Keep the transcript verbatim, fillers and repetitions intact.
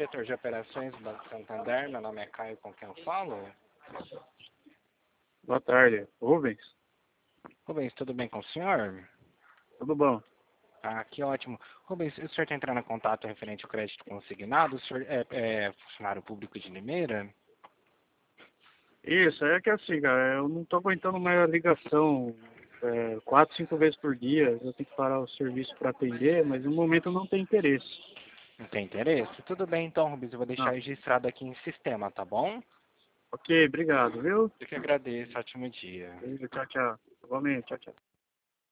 setor de operações do Banco Santander, meu nome é Caio, com quem eu falo? Boa tarde, Rubens. Rubens, tudo bem com o senhor? Tudo bom? Ah, que ótimo. Rubens, o senhor está entrando em contato referente ao crédito consignado? O senhor é, é funcionário público de Limeira? Isso, é que assim, cara, eu não tô aguentando mais a ligação é, quatro, cinco vezes por dia. Eu tenho que parar o serviço para atender, mas no momento eu não tenho interesse. Não tem interesse? Tudo bem então, Rubens, eu vou deixar Não. registrado aqui em sistema, tá bom? Ok, obrigado, viu? Eu que agradeço, ótimo dia. Tchau, tchau. Igualmente, tchau, tchau.